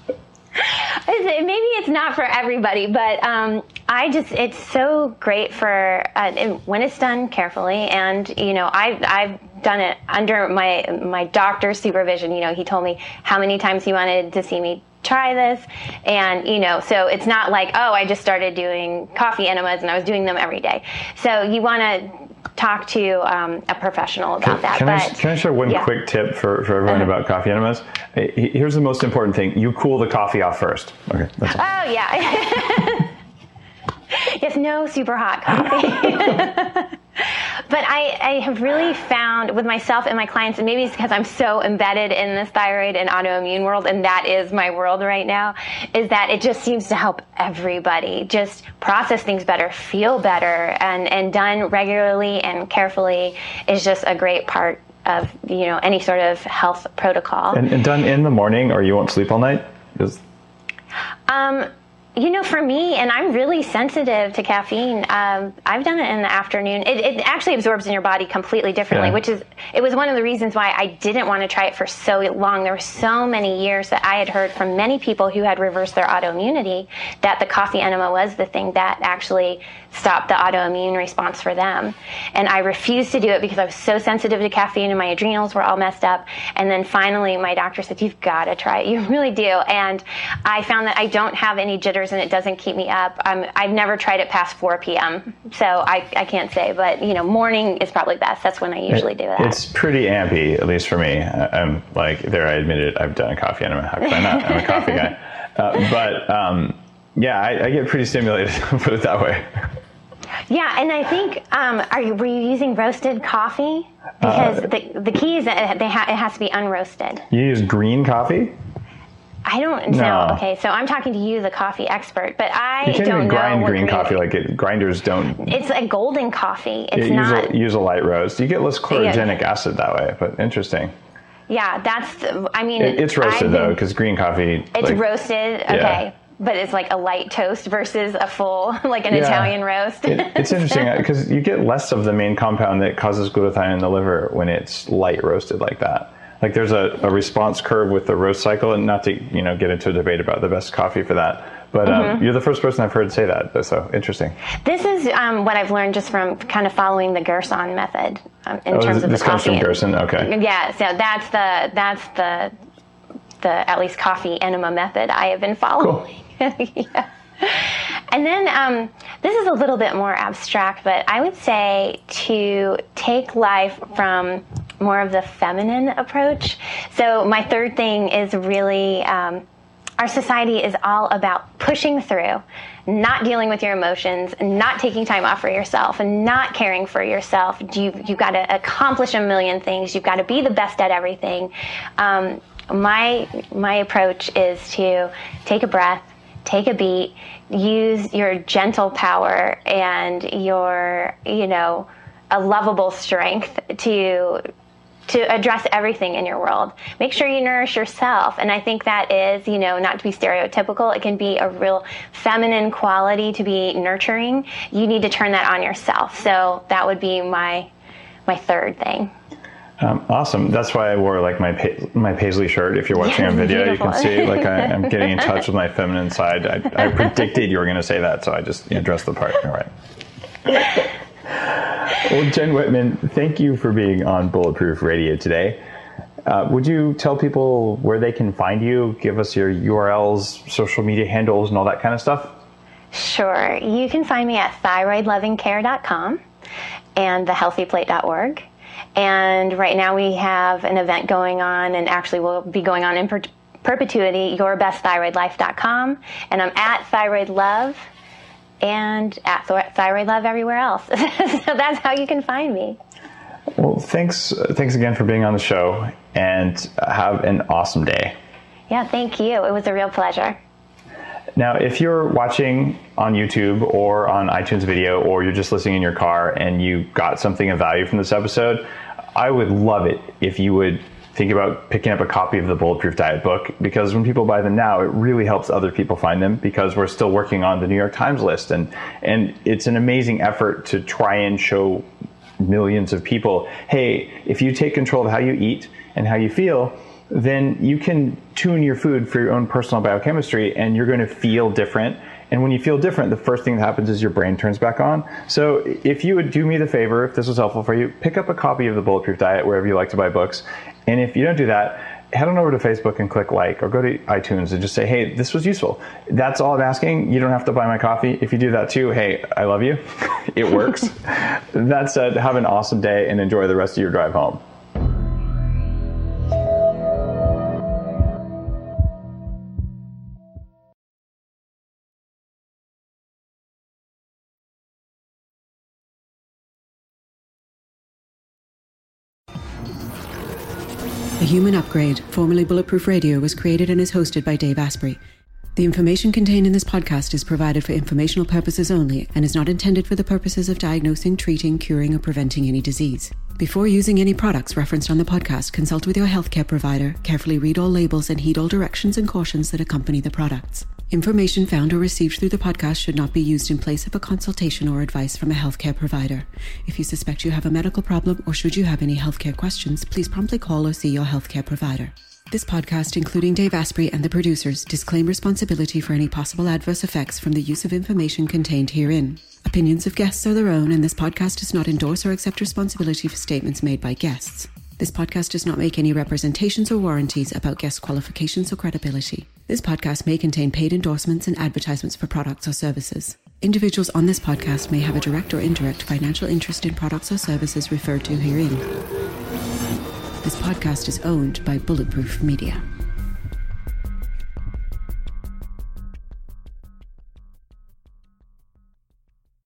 Maybe it's not for everybody, but it's so great for when it's done carefully. And I've done it under my doctor's supervision. He told me how many times he wanted to see me try this, and so it's not like, oh, I just started doing coffee enemas and I was doing them every day. So you want to talk to a professional about that. Can I share one quick tip for everyone about coffee enemas? Here's the most important thing: you cool the coffee off first. Okay. That's all. Oh yeah. Yes, no super hot coffee. But I have really found with myself and my clients, and maybe it's because I'm so embedded in this thyroid and autoimmune world, and that is my world right now, is that it just seems to help everybody just process things better, feel better, and done regularly and carefully is just a great part of any sort of health protocol. And done in the morning, or you won't sleep all night? For me, and I'm really sensitive to caffeine, I've done it in the afternoon. It actually absorbs in your body completely differently, it was one of the reasons why I didn't want to try it for so long. There were so many years that I had heard from many people who had reversed their autoimmunity that the coffee enema was the thing that actually stopped the autoimmune response for them. And I refused to do it because I was so sensitive to caffeine and my adrenals were all messed up. And then finally my doctor said, you've got to try it. You really do. And I found that I don't have any jitters and it doesn't keep me up. I've never tried it past 4 p.m. So I can't say, but morning is probably best. That's when I usually do that. It's pretty ampy, at least for me. I'm I admit it, I've done a coffee enema. How could I not? I'm a coffee guy. I get pretty stimulated, put it that way. Yeah, and I think, were you using roasted coffee? Because the key is that it has to be unroasted. You use green coffee? I don't know. Okay, so I'm talking to you, the coffee expert, but I don't know. You can't even grind green coffee grinders don't. It's a golden coffee. It's not. Use a light roast. You get less chlorogenic acid that way, but interesting. Yeah, it's roasted though, because green coffee. It's roasted, okay. Yeah. But it's like a light toast versus a full, Italian roast. It's interesting because you get less of the main compound that causes glutathione in the liver when it's light roasted like that. There's a response curve with the roast cycle, and not to get into a debate about the best coffee for that. But you're the first person I've heard say that, so interesting. This is what I've learned just from kind of following the Gerson method in terms of the coffee. This comes from Gerson, okay. Yeah, so that's the at least coffee enema method I have been following. Cool. Yeah. And then this is a little bit more abstract, but I would say to take life from more of the feminine approach. So my third thing is really our society is all about pushing through, not dealing with your emotions, not taking time off for yourself, and not caring for yourself. You've got to accomplish a million things. You've got to be the best at everything. My approach is to take a breath, take a beat, use your gentle power and your, a lovable strength to address everything in your world. Make sure you nourish yourself. And I think that is, not to be stereotypical, it can be a real feminine quality to be nurturing. You need to turn that on yourself. So that would be my third thing. Awesome. That's why I wore my paisley shirt. If you're watching on video, beautiful. You can see I'm getting in touch with my feminine side. I predicted you were going to say that, so I just dressed the part. All right. Well, Jen Whitman, thank you for being on Bulletproof Radio today. Would you tell people where they can find you? Give us your URLs, social media handles, and all that kind of stuff. Sure. You can find me at thyroidlovingcare.com and thehealthyplate.org. And right now we have an event going on, and actually will be going on in perpetuity, yourbestthyroidlife.com. And I'm at Thyroid Love and at Thyroid Love everywhere else. So that's how you can find me. Well, thanks again for being on the show, and have an awesome day. Yeah, thank you. It was a real pleasure. Now, if you're watching on YouTube or on iTunes Video, or you're just listening in your car and you got something of value from this episode, I would love it if you would think about picking up a copy of the Bulletproof Diet book, because when people buy them now, it really helps other people find them, because we're still working on the New York Times list. And it's an amazing effort to try and show millions of people, hey, if you take control of how you eat and how you feel, then you can tune your food for your own personal biochemistry, and you're going to feel different. And when you feel different, the first thing that happens is your brain turns back on. So if you would do me the favor, if this was helpful for you, pick up a copy of the Bulletproof Diet wherever you like to buy books. And if you don't do that, head on over to Facebook and click like, or go to iTunes and just say, hey, this was useful. That's all I'm asking. You don't have to buy my coffee. If you do that too, hey, I love you. It works. That said, have an awesome day and enjoy the rest of your drive home. The Human Upgrade, formerly Bulletproof Radio, was created and is hosted by Dave Asprey. The information contained in this podcast is provided for informational purposes only and is not intended for the purposes of diagnosing, treating, curing, or preventing any disease. Before using any products referenced on the podcast, consult with your healthcare provider, carefully read all labels, and heed all directions and cautions that accompany the products. Information found or received through the podcast should not be used in place of a consultation or advice from a healthcare provider. If you suspect you have a medical problem or should you have any healthcare questions, please promptly call or see your healthcare provider. This podcast, including Dave Asprey and the producers, disclaim responsibility for any possible adverse effects from the use of information contained herein. Opinions of guests are their own, and this podcast does not endorse or accept responsibility for statements made by guests. This podcast does not make any representations or warranties about guest qualifications or credibility. This podcast may contain paid endorsements and advertisements for products or services. Individuals on this podcast may have a direct or indirect financial interest in products or services referred to herein. This podcast is owned by Bulletproof Media.